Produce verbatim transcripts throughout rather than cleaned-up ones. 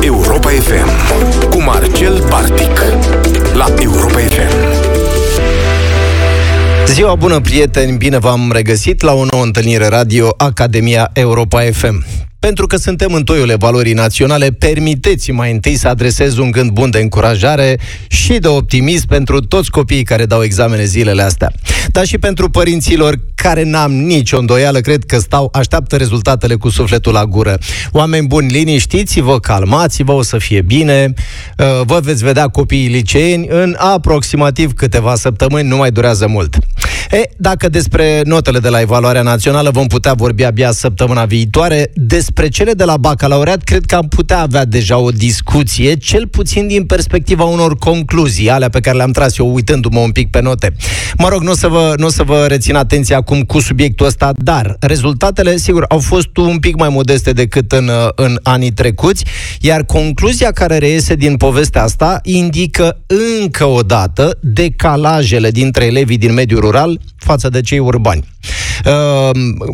Europa F M cu Marcel Bartic la Europa F M. Ziua bună, prieteni! Bine v-am regăsit la o nouă întâlnire radio Academia Europa F M. Pentru că suntem în toiul valorii naționale, permiteți-mi mai întâi să adresez un gând bun de încurajare și de optimism pentru toți copiii care dau examene zilele astea. Dar și pentru părinților care n-am nicio îndoială, cred că stau, așteaptă rezultatele cu sufletul la gură. Oameni buni, liniștiți-vă, calmați-vă, o să fie bine. Vă veți vedea copiii liceeni în aproximativ câteva săptămâni, nu mai durează mult. E, dacă despre notele de la evaluarea națională vom putea vorbi abia săptămâna viitoare, despre cele de la bacalaureat cred că am putea avea deja o discuție, cel puțin din perspectiva unor concluzii, alea pe care le-am tras eu uitându-mă un pic pe note. Mă rog, nu o să vă, nu o să vă rețin atenția acum cu subiectul ăsta, dar rezultatele, sigur, au fost un pic mai modeste decât în, în anii trecuți, iar concluzia care reiese din povestea asta indică încă o dată decalajele dintre elevii din mediul rural față de cei urbani. Uh,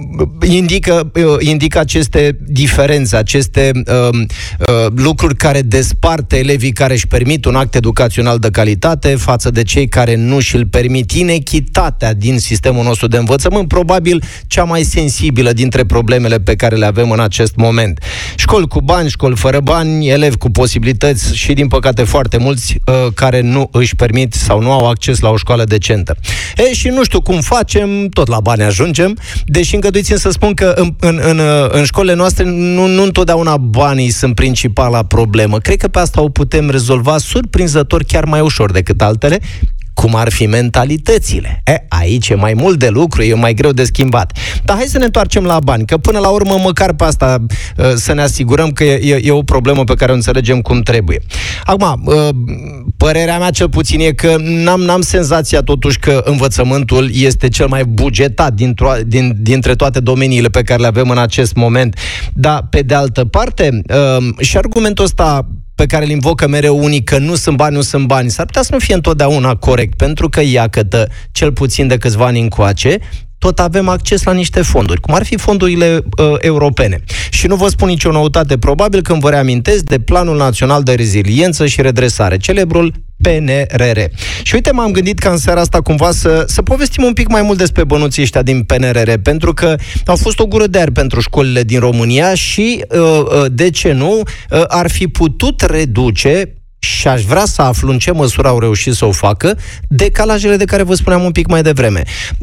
indică, uh, indică aceste diferențe, aceste uh, uh, lucruri care despart elevii care își permit un act educațional de calitate față de cei care nu și-l permit. Inechitatea din sistemul nostru de învățământ, probabil cea mai sensibilă dintre problemele pe care le avem în acest moment. Școli cu bani, școli fără bani, elevi cu posibilități și, din păcate, foarte mulți uh, care nu își permit sau nu au acces la o școală decentă. E, și nu știu cum facem, tot la bani ajungem, deși îngăduiți-mi să spun că în, în, în, în școlile noastre nu, nu întotdeauna banii sunt principala problemă. Cred că pe asta o putem rezolva surprinzător chiar mai ușor decât altele, cum ar fi mentalitățile. E, aici e mai mult de lucru, e mai greu de schimbat. Dar hai să ne întoarcem la bani, că până la urmă, măcar pe asta să ne asigurăm că e, e o problemă pe care o înțelegem cum trebuie. Acum, părerea mea cel puțin e că n-am, n-am senzația totuși că învățământul este cel mai bugetat din, dintre toate domeniile pe care le avem în acest moment. Dar, pe de altă parte, și argumentul ăsta pe care îl invocă mereu unii că nu sunt bani, nu sunt bani, s-ar putea să nu fie întotdeauna corect, pentru că, iată, cel puțin de câțiva ani încoace, tot avem acces la niște fonduri, cum ar fi fondurile uh, europene. Și nu vă spun nicio noutate, probabil când vă reamintesc de Planul Național de Reziliență și Redresare, celebrul P N R R. Și uite, m-am gândit ca în seara asta cumva să, să povestim un pic mai mult despre bănuții ăștia din P N R R, pentru că au fost o gură de aer pentru școlile din România și, uh, de ce nu, uh, ar fi putut reduce, și aș vrea să aflu în ce măsură au reușit să o facă, decalajele de care vă spuneam un pic mai devreme.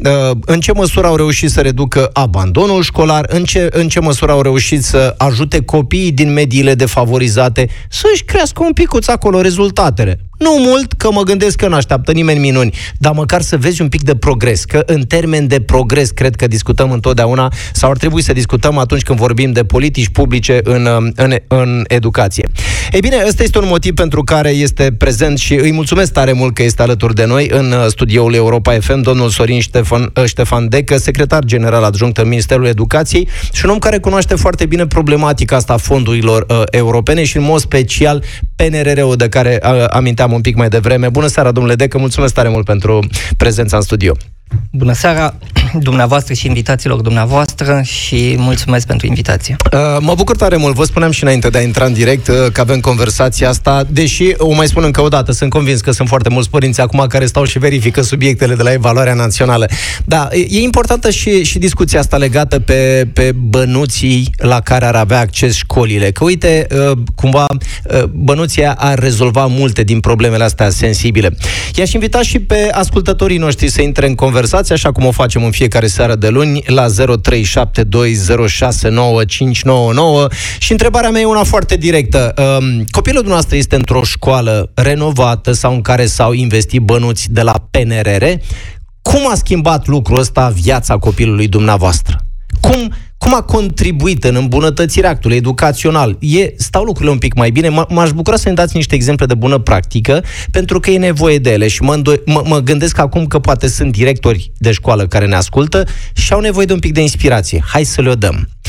În ce măsură au reușit să reducă abandonul școlar, în ce, în ce măsură au reușit să ajute copiii din mediile defavorizate să-și crească un picuț acolo rezultatele. Nu mult, că mă gândesc că nu așteaptă nimeni minuni, dar măcar să vezi un pic de progres, că în termen de progres cred că discutăm întotdeauna, sau ar trebui să discutăm atunci când vorbim de politici publice în, în, în educație. Ei bine, ăsta este un motiv pentru care este prezent și îi mulțumesc tare mult că este alături de noi în studioul Europa F M, domnul Sorin Ștefan, Ștefan Decă, secretar general adjunct în Ministerul Educației și un om care cunoaște foarte bine problematica asta a fondurilor uh, europene și în mod special P N R R-ul de care uh, aminteam un pic mai devreme. Bună seara, domnule Decă, mulțumesc tare mult pentru prezența în studio. Bună seara dumneavoastră și invitațiilor dumneavoastră și mulțumesc pentru invitație. Uh, mă bucur tare mult, vă spuneam și înainte de a intra în direct uh, că avem conversația asta, deși, o mai spun încă o dată, sunt convins că sunt foarte mulți părinți acum care stau și verifică subiectele de la evaluarea națională. Da, e importantă și, și discuția asta legată pe, pe bănuții la care ar avea acces școlile. Că uite, uh, cumva, uh, bănuția ar rezolva multe din problemele astea sensibile. I-aș invita și pe ascultătorii noștri să intre în conversație, așa cum o facem în fiecare seară de luni, la zero trei șapte doi zero șase nouă cinci nouă nouă. Și întrebarea mea e una foarte directă. Um, copilul dumneavoastră este într-o școală renovată sau în care s-au investit bănuți de la P N R R? Cum a schimbat lucrul ăsta viața copilului dumneavoastră? Cum, cum a contribuit în îmbunătățirea actului educațional? E, stau lucrurile un pic mai bine? M- m-aș bucura să ne dați niște exemple de bună practică, pentru că e nevoie de ele și mă, îndo- mă, mă gândesc acum că poate sunt directori de școală care ne ascultă și au nevoie de un pic de inspirație. Hai să le-o dăm.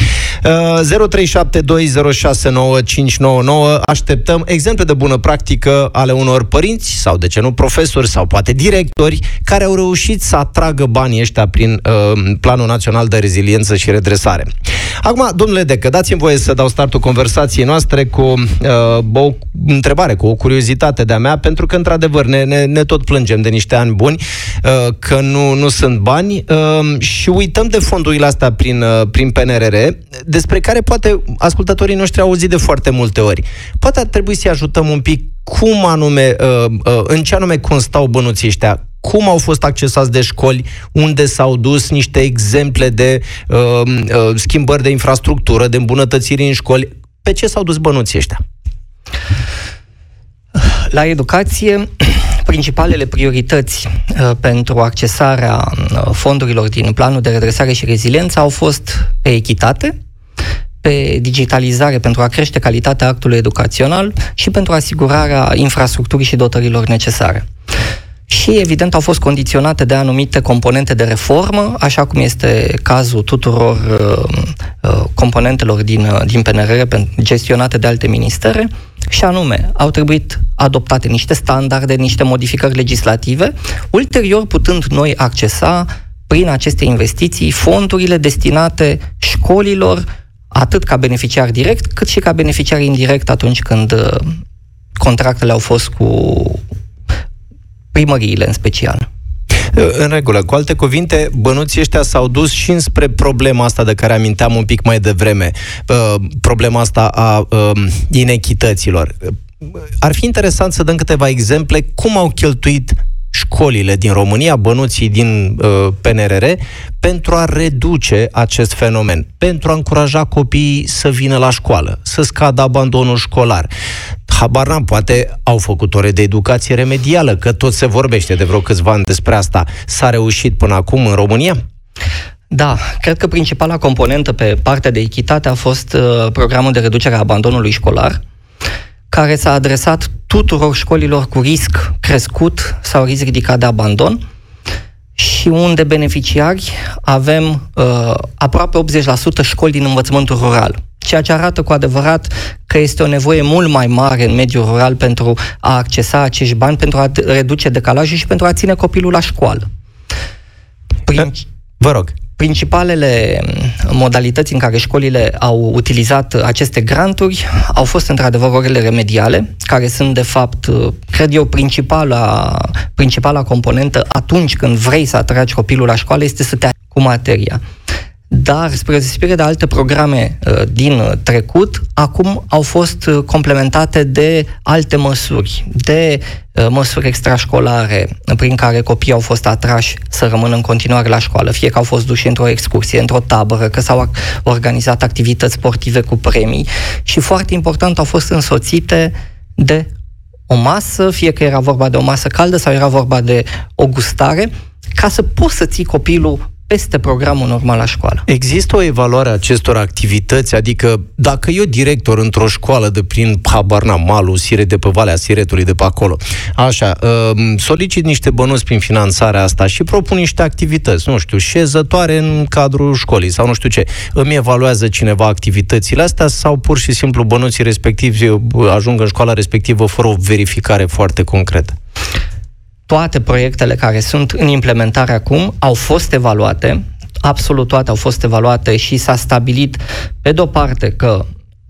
zero trei șapte doi zero șase nouă cinci nouă nouă. Așteptăm exemple de bună practică ale unor părinți sau, de ce nu, profesori sau poate directori care au reușit să atragă banii ăștia prin uh, Planul Național de Reziliență și Redresare. Acum, domnule Decă, dați-mi voie să dau startul conversației noastre cu uh, o întrebare, cu o curiozitate de-a mea, pentru că, într-adevăr, ne, ne, ne tot plângem de niște ani buni, uh, că nu, nu sunt bani uh, și uităm de fondurile astea prin, uh, prin P N R R, despre care poate ascultătorii noștri au auzit de foarte multe ori. Poate ar trebui să-i ajutăm un pic cum anume, uh, uh, în ce anume constau bănuții ăștia, cum au fost accesați de școli, unde s-au dus, niște exemple de uh, uh, schimbări de infrastructură, de îmbunătățiri în școli. Pe ce s-au dus bănuții ăștia? La educație, principalele priorități uh, pentru accesarea uh, fondurilor din Planul de Redresare și Reziliență au fost pe echitate, pe digitalizare pentru a crește calitatea actului educațional și pentru asigurarea infrastructurii și dotărilor necesare. Și, evident, au fost condiționate de anumite componente de reformă, așa cum este cazul tuturor uh, uh, componentelor din, uh, din P N R R gestionate de alte ministere, și anume, au trebuit adoptate niște standarde, niște modificări legislative, ulterior putând noi accesa, prin aceste investiții, fondurile destinate școlilor, atât ca beneficiar direct, cât și ca beneficiar indirect atunci când uh, contractele au fost cu primăriile în special. În regulă. Cu alte cuvinte, bănuții ăștia s-au dus și înspre problema asta de care aminteam un pic mai devreme, problema asta a inechităților. Ar fi interesant să dăm câteva exemple cum au cheltuit școlile din România, bănuții din uh, P N R R, pentru a reduce acest fenomen, pentru a încuraja copiii să vină la școală, să scadă abandonul școlar. Habar n-am, poate au făcut ore de educație remedială, că tot se vorbește de vreo câțiva ani despre asta. S-a reușit până acum în România? Da, cred că principala componentă pe partea de echitate a fost uh, programul de reducere a abandonului școlar, care s-a adresat tuturor școlilor cu risc crescut sau risc ridicat de abandon și unde beneficiari avem uh, aproape optzeci la sută școli din învățământul rural, ceea ce arată cu adevărat că este o nevoie mult mai mare în mediul rural pentru a accesa acești bani, pentru a reduce decalajul și pentru a ține copilul la școală. Prin... Vă rog. Principalele modalități în care școlile au utilizat aceste granturi au fost într-adevăr orele remediale, care sunt de fapt, cred eu, principala, principala componentă atunci când vrei să atragi copilul la școală, este să te atragi cu materia. Dar, spre deosebire de alte programe uh, din trecut, acum au fost uh, complementate de alte măsuri, de uh, măsuri extrașcolare, prin care copiii au fost atrași să rămână în continuare la școală, fie că au fost duși într-o excursie, într-o tabără, că s-au organizat activități sportive cu premii și, foarte important, au fost însoțite de o masă, fie că era vorba de o masă caldă sau era vorba de o gustare, ca să poți să ții copilul peste programul normal la școală. Există o evaluare a acestor activități? Adică, dacă eu, director într-o școală de prin Habarna, Malul, Siret, de pe Valea Siretului, de pe acolo, așa, solicit niște bănuți prin finanțarea asta și propun niște activități, nu știu, șezătoare în cadrul școlii sau nu știu ce, îmi evaluează cineva activitățile astea sau pur și simplu bănuții respectivi ajung în școala respectivă fără o verificare foarte concretă? Toate proiectele care sunt în implementare acum au fost evaluate, absolut toate au fost evaluate și s-a stabilit, pe de-o parte, că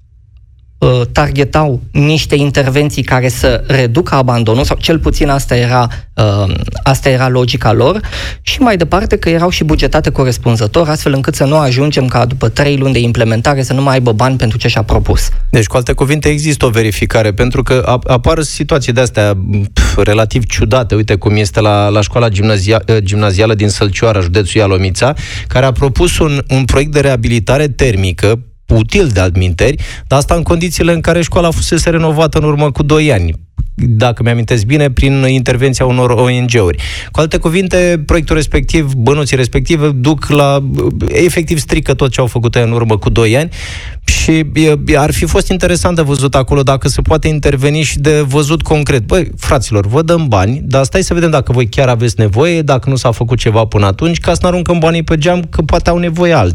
uh, targetau niște intervenții care să reducă abandonul, sau cel puțin asta era, uh, asta era logica lor, și mai departe că erau și bugetate corespunzător, astfel încât să nu ajungem ca după trei luni de implementare să nu mai aibă bani pentru ce și-a propus. Deci, cu alte cuvinte, există o verificare, pentru că apar situații de-astea pf, relativ ciudate. Uite cum este la, la școala gimnazia, gimnazială din Sălcioara, județul Ialomița, care a propus un, un proiect de reabilitare termică, util de altminteri, dar asta în condițiile în care școala fusese renovată în urmă cu doi ani. Dacă mi-amintesc bine, prin intervenția unor O N G-uri. Cu alte cuvinte, proiectul respectiv, bănuții respective, duc la, efectiv strică tot ce au făcut în urmă cu doi ani și ar fi fost interesant de văzut acolo dacă se poate interveni și de văzut concret. Băi, fraților, vă dăm bani, dar stai să vedem dacă voi chiar aveți nevoie, dacă nu s-a făcut ceva până atunci, ca să nu aruncăm banii pe geam, că poate au nevoie alții.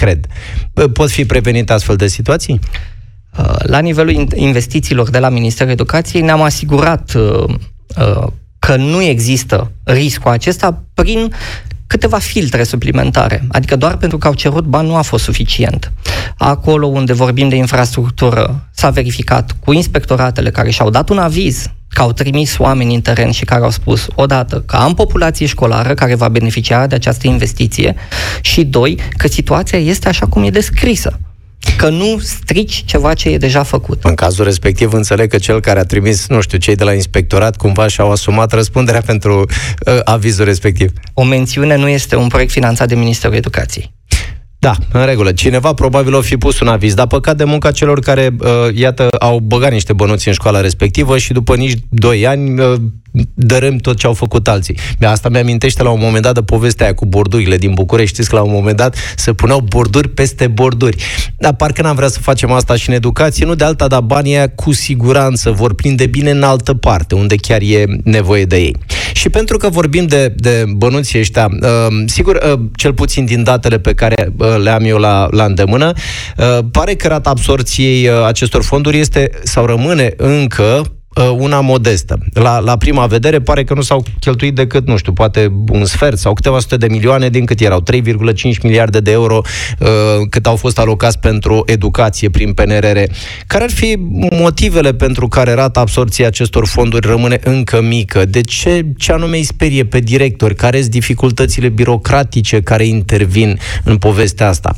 cred. Pot fi prevenite astfel de situații? La nivelul investițiilor de la Ministerul Educației ne-am asigurat că nu există riscul acesta prin câteva filtre suplimentare. Adică doar pentru că au cerut bani nu a fost suficient. Acolo unde vorbim de infrastructură s-a verificat cu inspectoratele care și-au dat un aviz, că au trimis oameni în teren și care au spus, odată, că am populație școlară care va beneficia de această investiție și, doi, că situația este așa cum e descrisă. Că nu strici ceva ce e deja făcut. În cazul respectiv, înțeleg că cel care a trimis, nu știu, cei de la inspectorat, cumva și-au asumat răspunderea pentru uh, avizul respectiv. O mențiune nu este un proiect finanțat de Ministerul Educației. Da, în regulă. Cineva probabil o fi pus un aviz, dar păcat de munca celor care, uh, iată, au băgat niște bănuți în școala respectivă și după nici doi ani uh, dărâm tot ce au făcut alții. Asta mi-amintește la un moment dat de povestea aia cu bordurile din București. Știți că la un moment dat se puneau borduri peste borduri. Dar parcă n-am vrea să facem asta și în educație, nu de alta, dar banii aia cu siguranță vor prinde bine în altă parte, unde chiar e nevoie de ei. Și pentru că vorbim de, de bănuții ăștia, uh, sigur, uh, cel puțin din datele pe care uh, le am eu la, la îndemână, uh, pare că rata absorpției uh, acestor fonduri este sau rămâne încă una modestă. La, la prima vedere pare că nu s-au cheltuit decât, nu știu, poate un sfert sau câteva sute de milioane din cât erau, trei virgulă cinci miliarde de euro uh, cât au fost alocați pentru educație prin P N R R. Care ar fi motivele pentru care rata absorpției acestor fonduri rămâne încă mică? De ce, ce anume îi sperie pe directori? Care sunt dificultățile birocratice care intervin în povestea asta?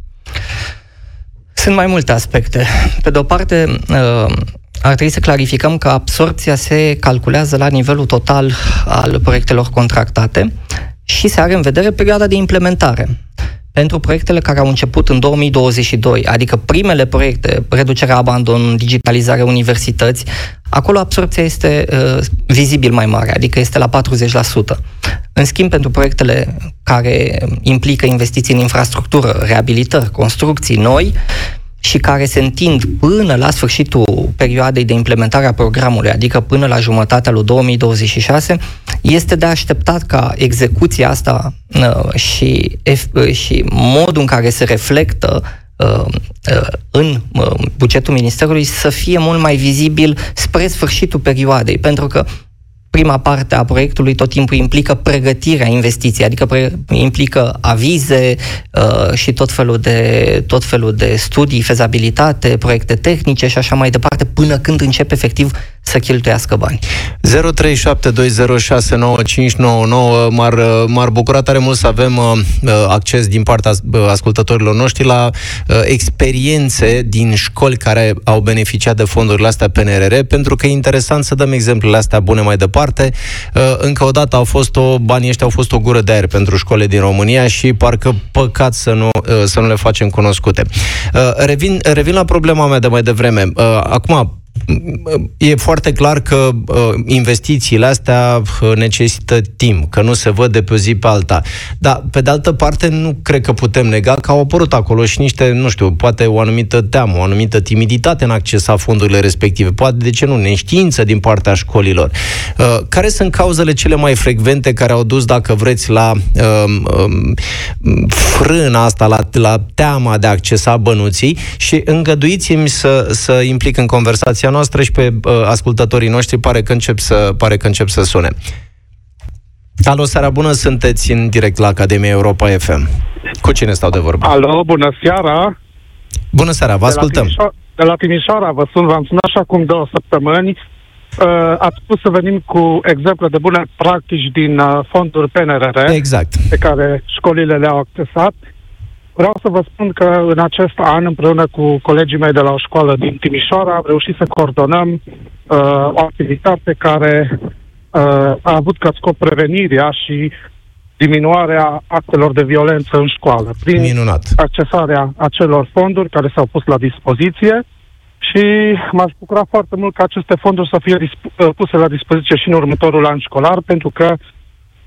Sunt mai multe aspecte. Pe de o parte, uh, ar trebui să clarificăm că absorpția se calculează la nivelul total al proiectelor contractate și se are în vedere perioada de implementare. Pentru proiectele care au început în două mii douăzeci și doi, adică primele proiecte, reducerea abandon, digitalizarea universități, acolo absorpția este uh, vizibil mai mare, adică este la patruzeci la sută. În schimb, pentru proiectele care implică investiții în infrastructură, reabilitări, construcții noi, și care se întind până la sfârșitul perioadei de implementare a programului, adică până la jumătatea lui două mii douăzeci și șase, este de așteptat ca execuția asta uh, și, uh, și modul în care se reflectă uh, uh, în uh, bugetul Ministerului să fie mult mai vizibil spre sfârșitul perioadei, pentru că prima parte a proiectului tot timpul implică pregătirea investiției, adică pre- implică avize uh, și tot felul, de, tot felul de studii, fezabilitate, proiecte tehnice și așa mai departe, până când începe efectiv să cheltuiască bani. zero trei șapte doi zero șase nouă cinci nouă nouă. M-ar, m-ar bucura tare mult să avem uh, acces din partea uh, ascultătorilor noștri la uh, experiențe din școli care au beneficiat de fondurile astea P N R R, pentru că e interesant să dăm exemplele astea bune mai departe. Uh, încă o dată au fost o, banii ăștia au fost o gură de aer pentru școlile din România și parcă păcat să nu, uh, să nu le facem cunoscute. Uh, revin, revin la problema mea de mai devreme. Uh, acum, e foarte clar că uh, investițiile astea uh, necesită timp, că nu se văd de pe o zi pe alta. Dar, pe de altă parte, nu cred că putem nega că au apărut acolo și niște, nu știu, poate o anumită teamă, o anumită timiditate în accesa fondurile respective, poate, de ce nu, neștiință din partea școlilor. Uh, care sunt cauzele cele mai frecvente care au dus, dacă vreți, la uh, uh, frâna asta, la, la teama de a accesa bănuții? Și îngăduiți-mi să, să implic în conversația noastră și pe uh, ascultătorii noștri, pare că încep să, pare că încep să sune. Alo, seara bună, sunteți în direct la Academia Europa F M. Cu cine stau de vorbă? Alo, bună seara! Bună seara, vă ascultăm. De la Timișoara, de la Timișoara vă sun, v-am sunat și acum două săptămâni. Uh, ați spus să venim cu exemple de bune practici din uh, fonduri P N R R, exact, pe care școlile le-au accesat. Vreau să vă spun că în acest an, împreună cu colegii mei de la o școală din Timișoara, am reușit să coordonăm uh, o activitate care uh, a avut ca scop prevenirea și diminuarea actelor de violență în școală, prin Minunat. accesarea acelor fonduri care s-au pus la dispoziție. Și m-aș bucura foarte mult ca aceste fonduri să fie disp- puse la dispoziție și în următorul an școlar, pentru că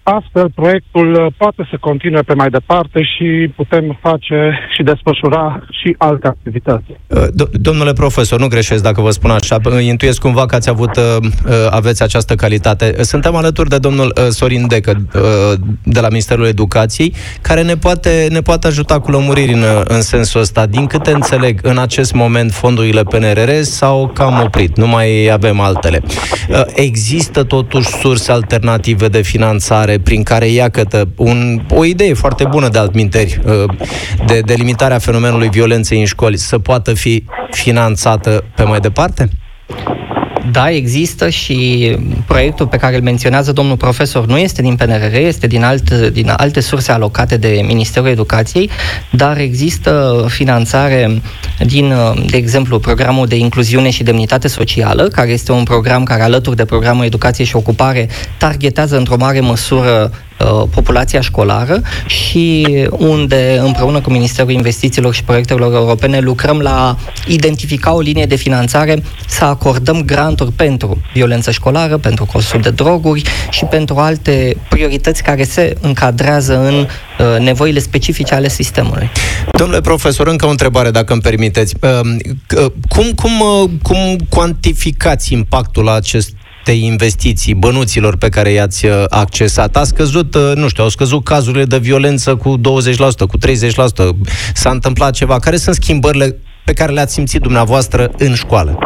Astfel, proiectul poate să continue pe mai departe și putem face și desfășura și alte activități. Domnule profesor, nu greșesc dacă vă spun așa, intuiesc cumva că ați avut, aveți această calitate. Suntem alături de domnul Sorin Decă de la Ministerul Educației, care ne poate, ne poate ajuta cu lămuriri în, în sensul ăsta. Din câte înțeleg, în acest moment fondurile P N R R s-au cam oprit, nu mai avem altele. Există totuși surse alternative de finanțare prin care ia cătă un, o idee foarte bună de altminteri de delimitarea fenomenului violenței în școli să poată fi finanțată pe mai departe? Da, există și proiectul pe care îl menționează domnul profesor nu este din P N R R, este din, alt, din alte surse alocate de Ministerul Educației, dar există finanțare din, de exemplu, programul de incluziune și demnitate socială, care este un program care, alături de programul Educație și Ocupare, targetează într-o mare măsură populația școlară și unde, împreună cu Ministerul Investițiilor și Proiectelor Europene, lucrăm la identifica o linie de finanțare, să acordăm granturi pentru violență școlară, pentru consum de droguri și pentru alte priorități care se încadrează în uh, nevoile specifice ale sistemului. Domnule profesor, încă o întrebare, dacă îmi permiteți. Uh, cum, cum, uh, cum cuantificați impactul acest de investiții, bănuților pe care i-ați accesat? A scăzut, nu știu, au scăzut cazurile de violență cu douăzeci la sută, cu treizeci la sută. S-a întâmplat ceva. Care sunt schimbările pe care le-ați simțit dumneavoastră în școală?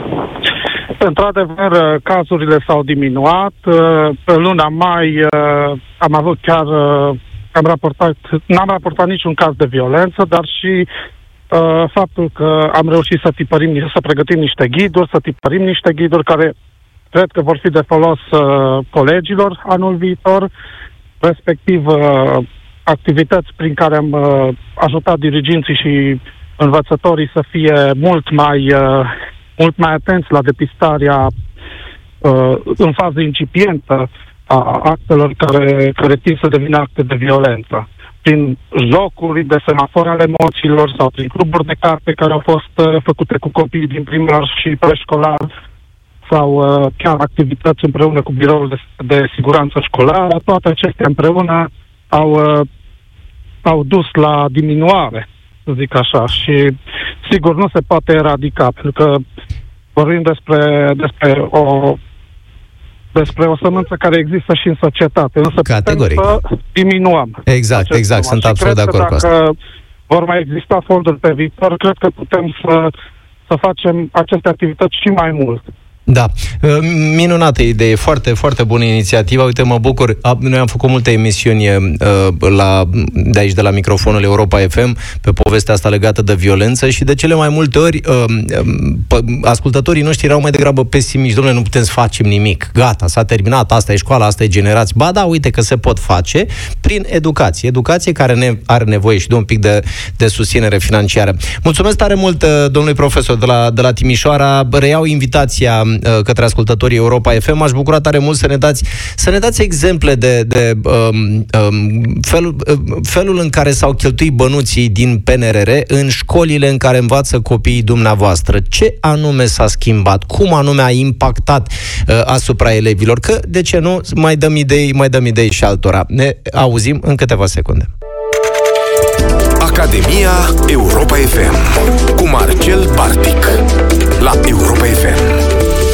Într-adevăr, cazurile s-au diminuat. Pe luna mai am avut chiar, am raportat, n-am raportat niciun caz de violență, dar și faptul că am reușit să tipărim, să pregătim niște ghiduri, să tipărim niște ghiduri care cred că vor fi de folos uh, colegilor anul viitor, respectiv uh, activități prin care am uh, ajutat diriginții și învățătorii să fie mult mai, uh, mult mai atenți la depistarea uh, în fază incipientă a actelor care, care tind să devină acte de violență. Prin jocuri de semafor ale emoțiilor sau prin cluburi de carte care au fost uh, făcute cu copiii din primar și preșcolar, sau uh, chiar activități împreună cu Biroul de, de Siguranță Școlară, toate acestea împreună au, uh, au dus la diminuare, să zic așa, și sigur nu se poate eradica, pentru că vorbim despre, despre, o, despre o sămânță care există și în societate, însă categoric putem să diminuăm. Exact, exact, sunt absolut de acord cu asta. Dacă vor mai exista fonduri pe viitor, cred că putem să, să facem aceste activități și mai mult. Da, minunată idee, foarte, foarte bună inițiativă. Uite, mă bucur, noi am făcut multe emisiuni la, de aici, de la microfonul Europa F M, pe povestea asta legată de violență și de cele mai multe ori ascultătorii noștri erau mai degrabă pesimiști. Dom'le, nu putem să facem nimic, gata, s-a terminat, asta e școala, asta e generație. Ba da, uite că se pot face prin educație, educație care ne are nevoie și de un pic de, de susținere financiară. Mulțumesc tare mult, domnului profesor de la, de la Timișoara, reiau invitația către ascultătorii Europa F M. Aș bucura tare mult să ne dați, să ne dați exemple de, de um, um, felul, felul în care s-au cheltuit bănuții din P N R R în școlile în care învață copiii dumneavoastră. Ce anume s-a schimbat? Cum anume a impactat uh, asupra elevilor? Că, de ce nu, mai dăm idei, mai dăm idei și altora. Ne auzim în câteva secunde. Academia Europa F M cu Marcel Bartic la Europa F M.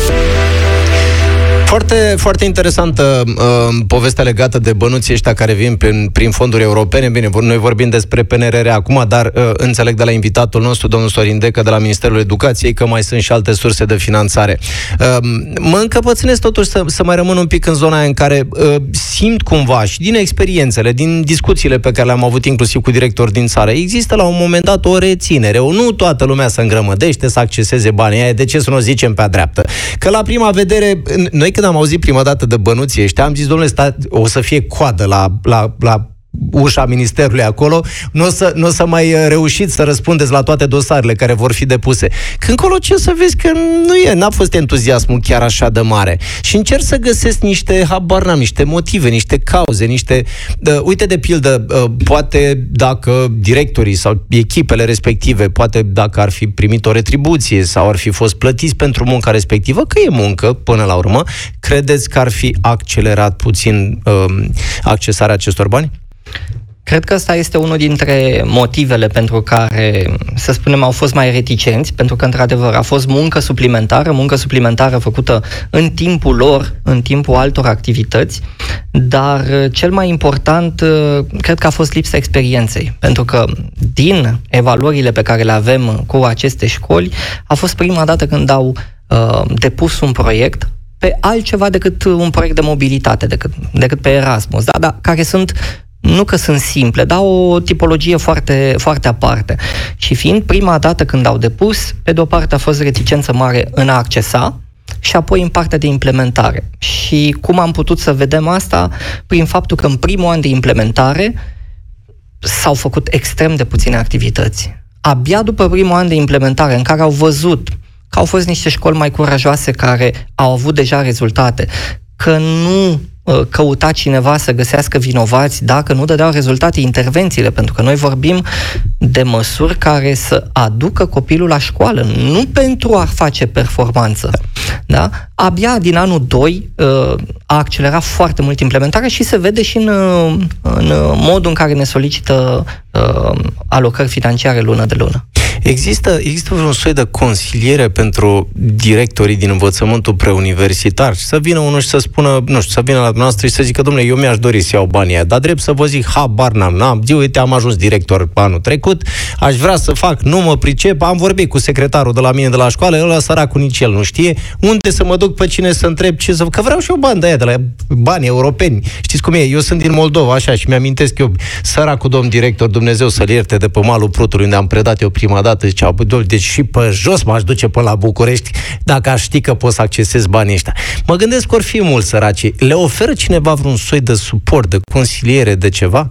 Foarte, foarte interesantă uh, povestea legată de bănuții ăștia care vin prin, prin fonduri europene. Bine, noi vorbim despre P N R R acum, dar uh, înțeleg de la invitatul nostru, domnul Sorin Decă, de la Ministerul Educației, că mai sunt și alte surse de finanțare. Uh, mă încăpățânesc totuși să, să mai rămân un pic în zona în care uh, simt cumva și din experiențele, din discuțiile pe care le-am avut inclusiv cu directori din țară, există la un moment dat o reținere. O, nu toată lumea se îngrămădește să acceseze banii aia, de ce să nu o zicem pe-a dreaptă? Că la prima vedere, noi când am auzit prima dată de bănuții ăștia, am zis, domnule, sta, o să fie coadă la, la, la ușa ministerului acolo, nu o să, n-o să mai reușiți să răspundeți la toate dosarele care vor fi depuse. Când încolo ce să vezi că nu e, n-a fost entuziasmul chiar așa de mare. Și încerc să găsesc niște, habar n-am, niște motive, niște cauze, niște... Uh, uite, de pildă, uh, poate dacă directorii sau echipele respective, poate dacă ar fi primit o retribuție sau ar fi fost plătiți pentru munca respectivă, că e muncă până la urmă, credeți că ar fi accelerat puțin uh, accesarea acestor bani? Cred că ăsta este unul dintre motivele pentru care, să spunem, au fost mai reticenți, pentru că, într-adevăr, a fost muncă suplimentară, muncă suplimentară făcută în timpul lor, în timpul altor activități, dar cel mai important, cred că a fost lipsa experienței, pentru că din evaluările pe care le avem cu aceste școli, a fost prima dată când au uh, depus un proiect pe altceva decât un proiect de mobilitate, decât, decât pe Erasmus, da? Dar care sunt... Nu că sunt simple, dar o tipologie foarte, foarte aparte. Și fiind prima dată când au depus, pe de o parte a fost reticență mare în a accesa și apoi în partea de implementare. Și cum am putut să vedem asta? Prin faptul că în primul an de implementare s-au făcut extrem de puține activități. Abia după primul an de implementare, în care au văzut că au fost niște școli mai curajoase care au avut deja rezultate, că nu căuta cineva să găsească vinovați dacă nu dădeau rezultate intervențiile, pentru că noi vorbim de măsuri care să aducă copilul la școală, nu pentru a face performanță. Da? Abia din anul doi a accelerat foarte mult implementarea și se vede și în, în modul în care ne solicită alocări financiare lună de lună. Există, există un soi de consiliere pentru directorii din învățământul preuniversitar? Să vină unul și să spună, nu știu, să vină la dumneavoastră și să zică, domnule, eu mi-aș dori să iau banii aia, dar drept să vă zic, habar n-am, n-am, zi, uite, am ajuns director anul trecut, aș vrea să fac, nu mă pricep, am vorbit cu secretarul de la mine de la școală, ăla săracul nici el nu știe, unde să mă duc, pe cine să întreb, ce să... Că vreau și eu bani de aia, de la bani europeni. Știți cum e? Eu sunt din Moldova, așa, și mi-amintesc eu, săracul domn director, Dumnezeu să-l ierte, de pe malul Prutului, unde am predat eu prima dată, ziceau, deci și pe jos m-aș duce până la București dacă aș ști că pot să accesez banii ăștia. Mă gândesc că or fi mulți săraci. Le oferă cineva vreun soi de suport, de consiliere, de ceva?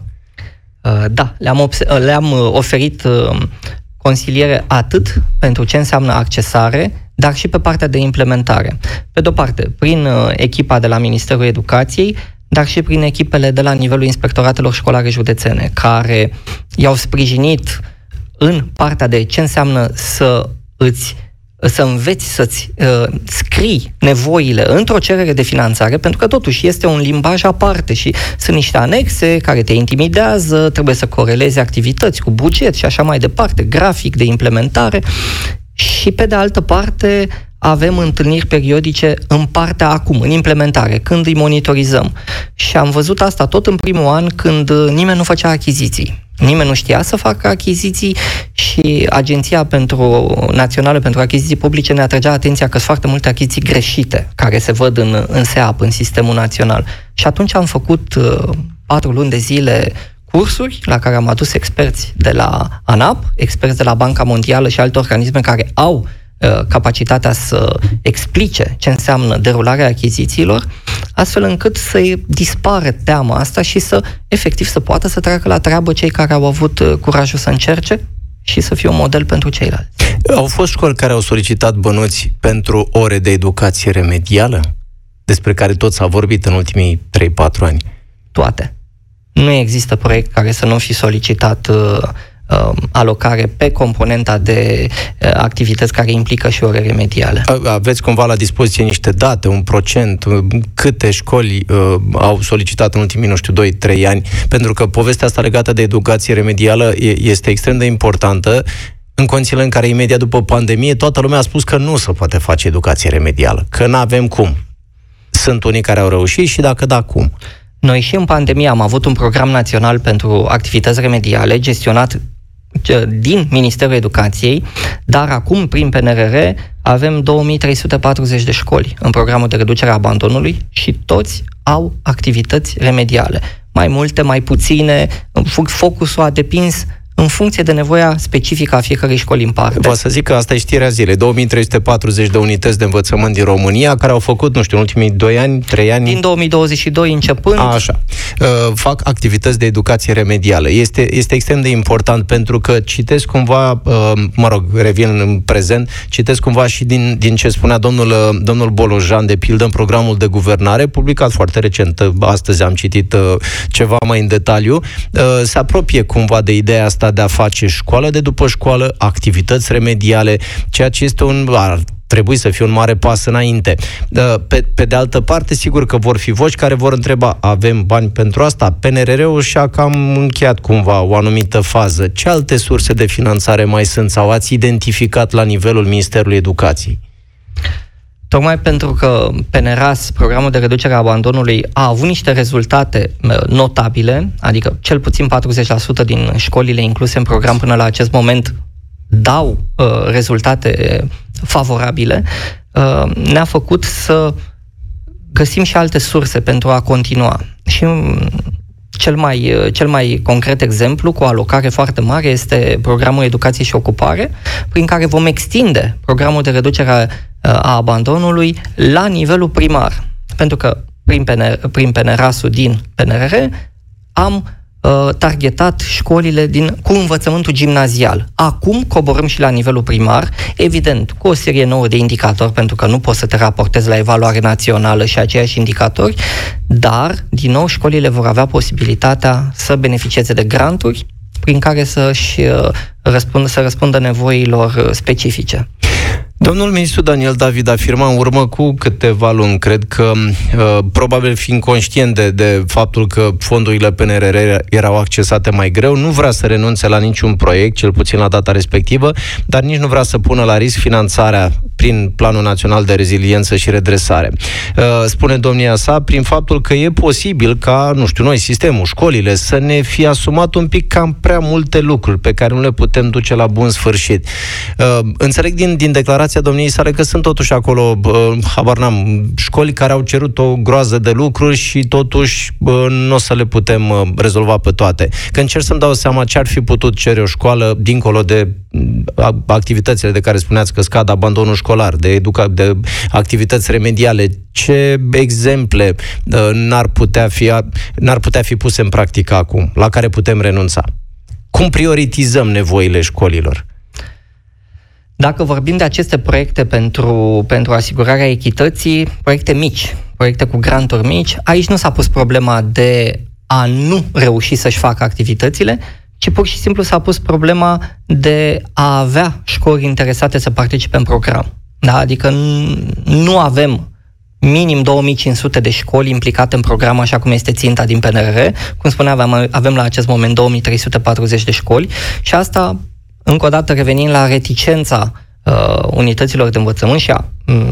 Da, le-am, le-am oferit consiliere atât pentru ce înseamnă accesare, dar și pe partea de implementare. Pe de-o parte, prin echipa de la Ministerul Educației, dar și prin echipele de la nivelul inspectoratelor școlare județene, care i-au sprijinit în partea de ce înseamnă să îți să înveți să-ți uh, scrii nevoile într-o cerere de finanțare, pentru că totuși este un limbaj aparte și sunt niște anexe care te intimidează, trebuie să corelezi activități cu buget și așa mai departe, grafic de implementare. Și pe de altă parte avem întâlniri periodice în partea acum, în implementare, când îi monitorizăm. Și am văzut asta tot în primul an, când nimeni nu făcea achiziții. Nimeni nu știa să facă achiziții și Agenția pentru, Națională pentru Achiziții Publice ne atragea atenția că sunt foarte multe achiziții greșite care se văd în, în S E A P, în sistemul național. Și atunci am făcut uh, patru luni de zile cursuri la care am adus experți de la ANAP, experți de la Banca Mondială și alte organisme care au capacitatea să explice ce înseamnă derularea achizițiilor, astfel încât să dispară teama asta și să, efectiv, să poată să treacă la treabă cei care au avut curajul să încerce și să fie un model pentru ceilalți. Au fost școli care au solicitat bănuți pentru ore de educație remedială, despre care tot s-a vorbit în ultimii trei patru ani? Toate. Nu există proiect care să nu fi solicitat uh, alocare pe componenta de uh, activități care implică și ore remediale. Aveți cumva la dispoziție niște date, un procent, câte școli uh, au solicitat în ultimii, nu știu, doi trei ani? Pentru că povestea asta legată de educație remedială este extrem de importantă în condițiile în care imediat după pandemie toată lumea a spus că nu se poate face educație remedială, că n-avem cum. Sunt unii care au reușit și dacă da, cum? Noi și în pandemie am avut un program național pentru activități remediale gestionat din Ministerul Educației, dar acum, prin P N R R, avem două mii trei sute patruzeci de școli în programul de reducere a abandonului și toți au activități remediale. Mai multe, mai puține, focusul a depins în funcție de nevoia specifică a fiecărei școli în parte. Vă să zic că asta e știrea zilei. două mii trei sute patruzeci de unități de învățământ din România, care au făcut, nu știu, în ultimii doi ani, trei ani... Din două mii douăzeci și doi începând... A, așa. Uh, fac activități de educație remedială. Este, este extrem de important pentru că citesc cumva, uh, mă rog, revin în prezent, citesc cumva și din, din ce spunea domnul, uh, domnul Bolojan, de pildă, în programul de guvernare, publicat foarte recent, uh, astăzi am citit uh, ceva mai în detaliu, uh, se apropie cumva de ideea asta de a face școală de după școală, activități remediale, ceea ce este un... ar trebui să fie un mare pas înainte. Pe, pe de altă parte, sigur că vor fi voci care vor întreba, avem bani pentru asta? P N R R-ul și-a cam încheiat cumva o anumită fază. Ce alte surse de finanțare mai sunt sau ați identificat la nivelul Ministerului Educației? Tocmai pentru că P N R A S, programul de reducere a abandonului, a avut niște rezultate notabile, adică cel puțin patruzeci la sută din școlile incluse în program până la acest moment dau uh, rezultate favorabile, uh, ne-a făcut să găsim și alte surse pentru a continua. Și um, cel mai, uh, cel mai concret exemplu, cu o alocare foarte mare, este programul Educație și Ocupare, prin care vom extinde programul de reducere a, a abandonului la nivelul primar. Pentru că prin, P N R, prin P N R A S-ul din P N R R am targetat școlile din, cu învățământul gimnazial. Acum coborâm și la nivelul primar, evident, cu o serie nouă de indicatori, pentru că nu poți să te raportezi la evaluare națională și aceiași indicatori, dar, din nou, școlile vor avea posibilitatea să beneficieze de granturi prin care să-și răspundă, să răspundă nevoilor specifice. Domnul ministru Daniel David afirma în urmă cu câteva luni, cred că, uh, probabil fiind conștient de, de faptul că fondurile P N R R erau accesate mai greu, nu vrea să renunțe la niciun proiect, cel puțin la data respectivă, dar nici nu vrea să pună la risc finanțarea prin Planul Național de Reziliență și Redresare. Uh, spune domnia sa, prin faptul că e posibil ca, nu știu, noi, sistemul, școlile, să ne fi asumat un pic cam prea multe lucruri pe care nu le putem duce la bun sfârșit. Uh, înțeleg din, din declarația domniei sale că sunt totuși acolo, uh, habar n-am, școli care au cerut o groază de lucruri și totuși uh, nu o să le putem uh, rezolva pe toate. Că încerc să-mi dau seama ce ar fi putut cere o școală dincolo de uh, activitățile de care spuneați că scad abandonul școlar, de, educa- de activități remediale. Ce exemple uh, n-ar putea fi, n-ar putea fi puse în practică acum, la care putem renunța? Cum prioritizăm nevoile școlilor? Dacă vorbim de aceste proiecte pentru, pentru asigurarea echității, proiecte mici, proiecte cu granturi mici, aici nu s-a pus problema de a nu reuși să-și facă activitățile, ci pur și simplu s-a pus problema de a avea școli interesate să participe în program. Da? Adică nu avem minim două mii cinci sute de școli implicate în program, așa cum este ținta din P N R R. Cum spuneam, avem la acest moment două mii trei sute patruzeci de școli și asta, încă o dată revenind la reticența uh, unităților de învățământ și a um,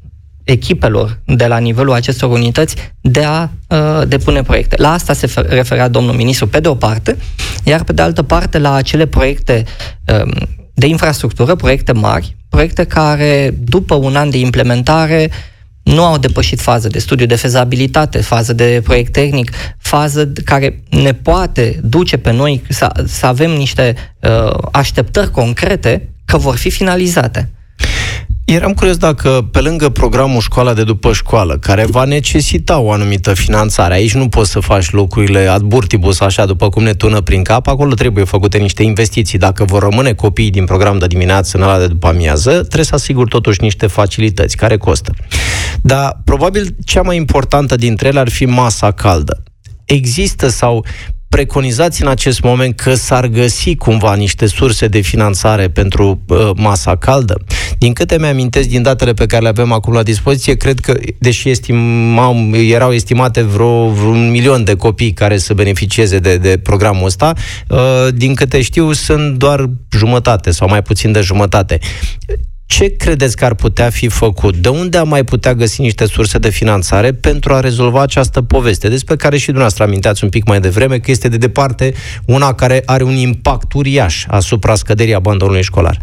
echipelor de la nivelul acestor unități de a uh, depune proiecte. La asta se referea domnul ministru pe de o parte, iar pe de altă parte la acele proiecte uh, de infrastructură, proiecte mari, proiecte care după un an de implementare nu au depășit fază de studiu de fezabilitate, fază de proiect tehnic, fază care ne poate duce pe noi să, să avem niște uh, așteptări concrete că vor fi finalizate. Eram curios dacă, pe lângă programul Școala de după școală, care va necesita o anumită finanțare, aici nu poți să faci lucrurile ad burtibus, așa, după cum ne tună prin cap, acolo trebuie făcute niște investiții. Dacă vor rămâne copiii din program de dimineață în ăla de după amiază, trebuie să asigur totuși niște facilități care costă. Dar, probabil, cea mai importantă dintre ele ar fi masa caldă. Există sau preconizați în acest moment că s-ar găsi cumva niște surse de finanțare pentru uh, masa caldă? Din câte mi-amintesc din datele pe care le avem acum la dispoziție, cred că, deși estimam, erau estimate vreo, vreo un milion de copii care să beneficieze de, de programul ăsta, uh, din câte știu, sunt doar jumătate sau mai puțin de jumătate. Ce credeți că ar putea fi făcut? De unde am mai putea găsi niște surse de finanțare pentru a rezolva această poveste, despre care și dumneavoastră aminteați un pic mai devreme, că este de departe una care are un impact uriaș asupra scăderii abandonului școlar?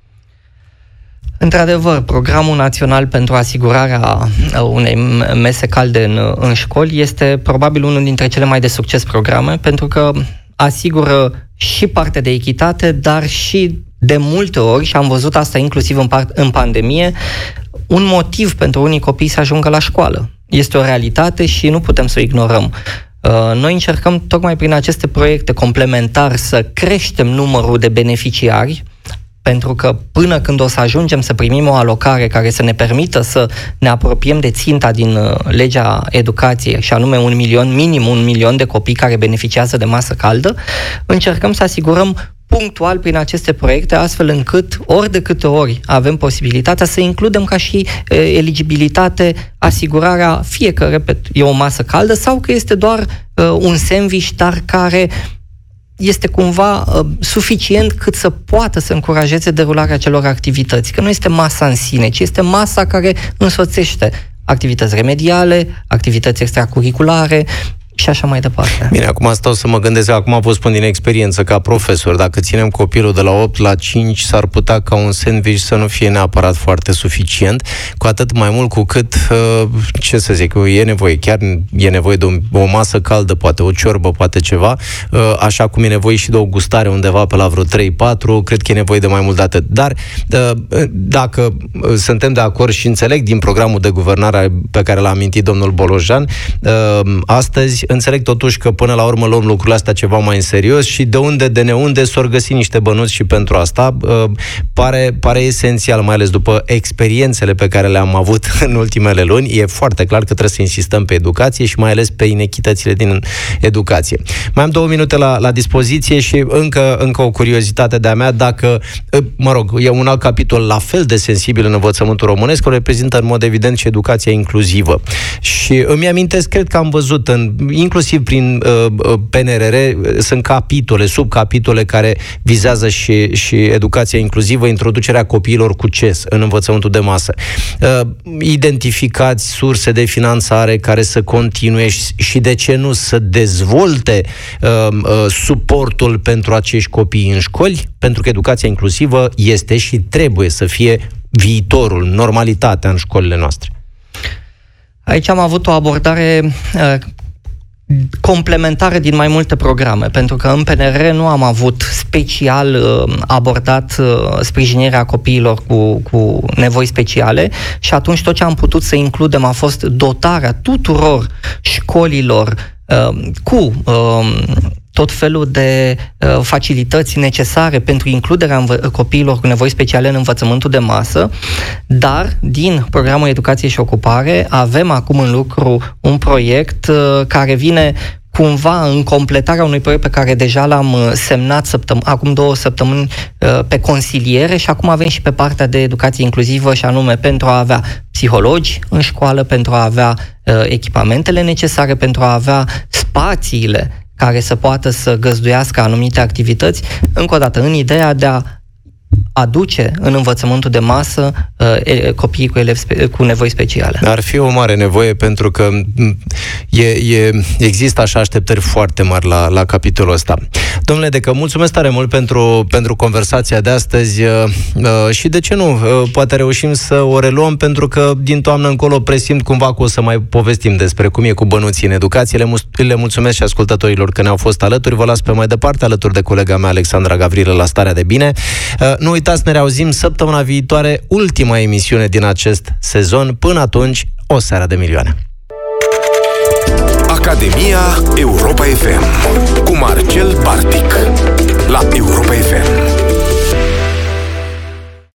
Într-adevăr, Programul Național pentru asigurarea unei mese calde în, în școli este probabil unul dintre cele mai de succes programe, pentru că asigură și partea de echitate, dar și de multe ori, și am văzut asta inclusiv în, part- în pandemie, un motiv pentru unii copii să ajungă la școală. Este o realitate și nu putem să o ignorăm. Noi încercăm tocmai prin aceste proiecte complementar să creștem numărul de beneficiari, pentru că până când o să ajungem să primim o alocare care să ne permită să ne apropiem de ținta din legea educației, și anume un milion, minim un milion de copii care beneficiază de masă caldă, încercăm să asigurăm punctual prin aceste proiecte, astfel încât ori de câte ori avem posibilitatea să includem ca și e, eligibilitate asigurarea fie că, repet, e o masă caldă sau că este doar e, un sandwich, dar care este cumva uh, suficient cât să poată să încurajeze derularea acelor activități. Că nu este masa în sine, ci este masa care însoțește activități remediale, activități extracurriculare și așa mai departe. Bine, acum stau să mă gândesc, acum vă spun din experiență ca profesor, dacă ținem copilul de la opt la cinci, s-ar putea ca un sandwich să nu fie neapărat foarte suficient, cu atât mai mult cu cât, ce să zic, e nevoie, chiar e nevoie de o, o masă caldă, poate o ciorbă, poate ceva, așa cum e nevoie și de o gustare undeva pe la vreo trei patru, cred că e nevoie de mai mult de atât. Dar dacă suntem de acord și înțeleg din programul de guvernare pe care l-a amintit domnul Bolojan, astăzi înțeleg totuși că până la urmă luăm lucrurile astea ceva mai în serios și de unde, de neunde s-or găsi niște bănuți și pentru asta. Pare, pare esențial, mai ales după experiențele pe care le-am avut în ultimele luni. E foarte clar că trebuie să insistăm pe educație și mai ales pe inechitățile din educație. Mai am două minute la, la dispoziție și încă, încă o curiozitate de-a mea, dacă, mă rog, e un alt capitol la fel de sensibil în învățământul românesc, o reprezintă în mod evident și educația inclusivă. Și îmi amintesc, cred că am văzut în inclusiv prin uh, P N R R, sunt capitole, subcapitole care vizează și, și educația inclusivă, introducerea copiilor cu C E S în învățământul de masă. Uh, identificați surse de finanțare care să continue și, și de ce nu să dezvolte uh, uh, suportul pentru acești copii în școli, pentru că educația inclusivă este și trebuie să fie viitorul, normalitatea în școlile noastre. Aici am avut o abordare uh, complementare din mai multe programe, pentru că în P N R R nu am avut special uh, abordat uh, sprijinirea copiilor cu, cu nevoi speciale și atunci tot ce am putut să includem a fost dotarea tuturor școlilor uh, cu uh, tot felul de uh, facilități necesare pentru includerea învă- copiilor cu nevoi speciale în învățământul de masă, dar din programul Educație și Ocupare avem acum în lucru un proiect uh, care vine cumva în completarea unui proiect pe care deja l-am semnat săptăm- acum două săptămâni uh, pe consiliere și acum avem și pe partea de educație inclusivă și anume pentru a avea psihologi în școală, pentru a avea uh, echipamentele necesare, pentru a avea spațiile care să poată să găzduiască anumite activități, încă o dată, în ideea de a aduce în învățământul de masă uh, copiii cu, elevi spe- cu nevoi speciale. Ar fi o mare nevoie pentru că e, e, există așa așteptări foarte mari la, la capitolul ăsta. Domnule Decă, mulțumesc tare mult pentru, pentru conversația de astăzi uh, uh, și de ce nu, uh, poate reușim să o reluăm pentru că din toamnă încolo presimt cumva că o să mai povestim despre cum e cu bănuții în educație. Le, mus- le mulțumesc și ascultătorilor că ne-au fost alături. Vă las pe mai departe alături de colega mea Alexandra Gavrilă la Starea de Bine. Uh, nu uitați, ne reauzim săptămâna viitoare, ultima emisiune din acest sezon. Până atunci, o seară de milioane. Academia Europa F M cu Marcel Bartic la Europa F M.